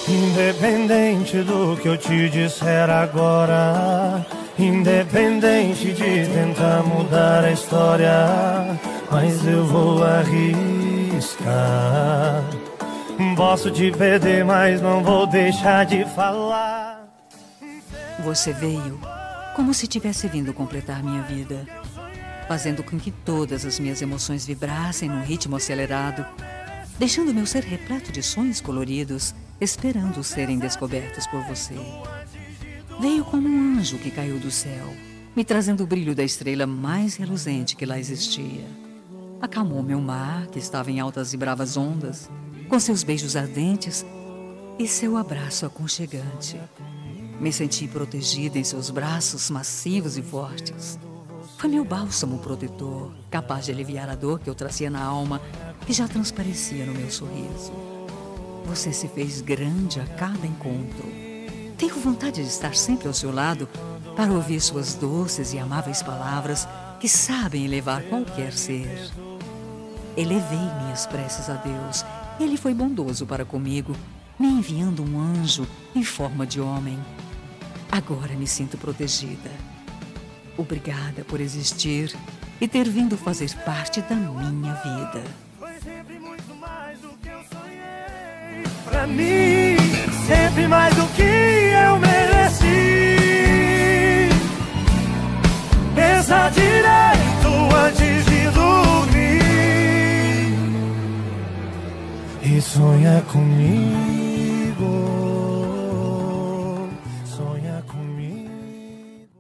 Independente do que eu te disser agora, independente de tentar mudar a história, mas eu vou arriscar. Posso te perder, mas não vou deixar de falar. Você veio como se tivesse vindo completar minha vida, fazendo com que todas as minhas emoções vibrassem num ritmo acelerado, deixando meu ser repleto de sonhos coloridos, esperando serem descobertos por você. Veio como um anjo que caiu do céu, me trazendo o brilho da estrela mais reluzente que lá existia. Acalmou meu mar, que estava em altas e bravas ondas, com seus beijos ardentes e seu abraço aconchegante. Me senti protegida em seus braços macios e fortes. Foi meu bálsamo protetor, capaz de aliviar a dor que eu trazia na alma, que já transparecia no meu sorriso. Você se fez grande a cada encontro. Tenho vontade de estar sempre ao seu lado para ouvir suas doces e amáveis palavras que sabem elevar qualquer ser. Elevei minhas preces a Deus. Ele foi bondoso para comigo, me enviando um anjo em forma de homem. Agora me sinto protegida. Obrigada por existir e ter vindo fazer parte da minha vida. Foi sempre muito mais do que eu sonhei. Pra mim, sempre mais do que eu mereci. Pensa direito antes de dormir e sonha comigo.